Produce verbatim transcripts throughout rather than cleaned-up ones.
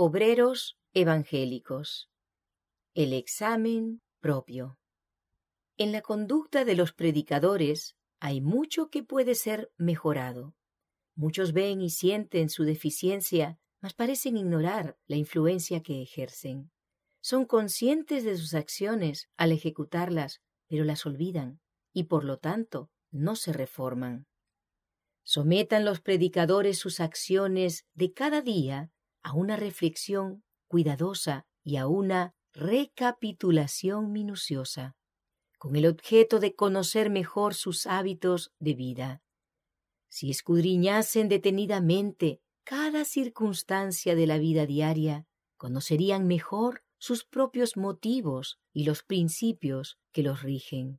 obreros evangélicos. El examen propio. En la conducta de los predicadores hay mucho que puede ser mejorado. Muchos ven y sienten su deficiencia, mas parecen ignorar la influencia que ejercen. Son conscientes de sus acciones al ejecutarlas, pero las olvidan y por lo tanto no se reforman. Sometan los predicadores sus acciones de cada día a una reflexión cuidadosa y a una recapitulación minuciosa, con el objeto de conocer mejor sus hábitos de vida. Si escudriñasen detenidamente cada circunstancia de la vida diaria, conocerían mejor sus propios motivos y los principios que los rigen.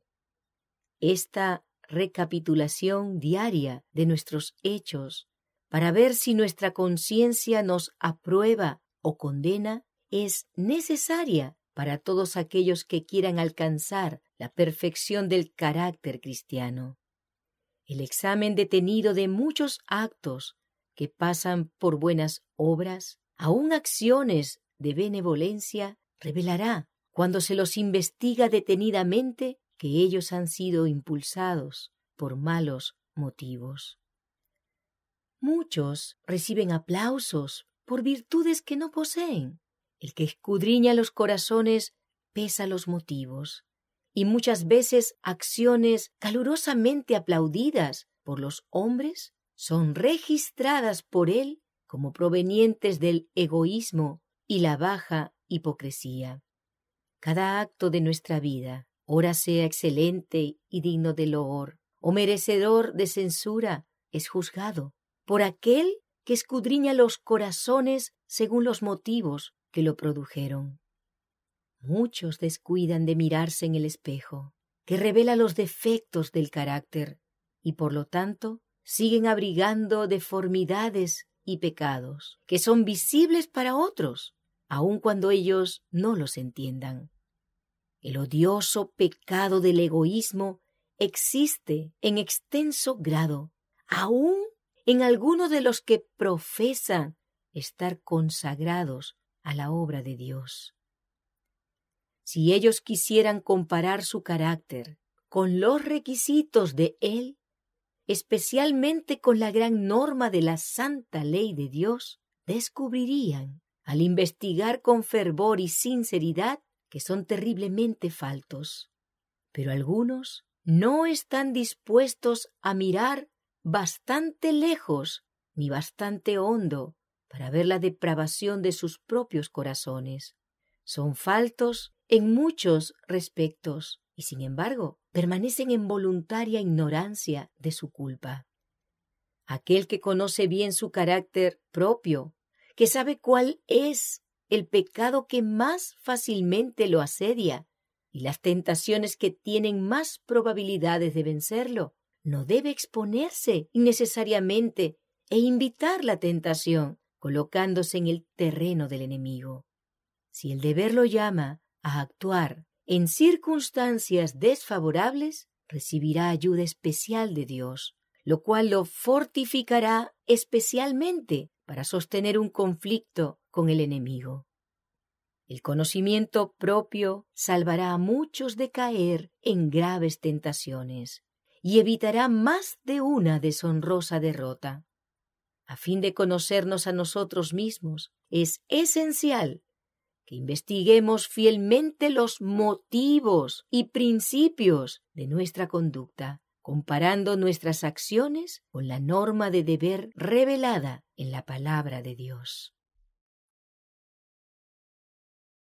Esta recapitulación diaria de nuestros hechos, para ver si nuestra conciencia nos aprueba o condena, es necesaria para todos aquellos que quieran alcanzar la perfección del carácter cristiano. El examen detenido de muchos actos que pasan por buenas obras, aun acciones de benevolencia, revelará, cuando se los investiga detenidamente, que ellos han sido impulsados por malos motivos. Muchos reciben aplausos por virtudes que no poseen. El que escudriña los corazones pesa los motivos, y muchas veces acciones calurosamente aplaudidas por los hombres son registradas por él como provenientes del egoísmo y la baja hipocresía. Cada acto de nuestra vida, ora sea excelente y digno de loor, o merecedor de censura, es juzgado por aquel que escudriña los corazones según los motivos que lo produjeron. Muchos descuidan de mirarse en el espejo, que revela los defectos del carácter, y por lo tanto siguen abrigando deformidades y pecados que son visibles para otros, aun cuando ellos no los entiendan. El odioso pecado del egoísmo existe en extenso grado, aun en algunos de los que profesan estar consagrados a la obra de Dios. Si ellos quisieran comparar su carácter con los requisitos de Él, especialmente con la gran norma de la santa ley de Dios, descubrirían, al investigar con fervor y sinceridad, que son terriblemente faltos. Pero algunos no están dispuestos a mirar bastante lejos ni bastante hondo para ver la depravación de sus propios corazones. Son faltos en muchos respectos y, sin embargo, permanecen en voluntaria ignorancia de su culpa. Aquel que conoce bien su carácter propio, que sabe cuál es el pecado que más fácilmente lo asedia y las tentaciones que tienen más probabilidades de vencerlo, no debe exponerse innecesariamente e invitar la tentación, colocándose en el terreno del enemigo. Si el deber lo llama a actuar en circunstancias desfavorables, recibirá ayuda especial de Dios, lo cual lo fortificará especialmente para sostener un conflicto con el enemigo. El conocimiento propio salvará a muchos de caer en graves tentaciones y evitará más de una deshonrosa derrota. A fin de conocernos a nosotros mismos, es esencial que investiguemos fielmente los motivos y principios de nuestra conducta, comparando nuestras acciones con la norma de deber revelada en la palabra de Dios.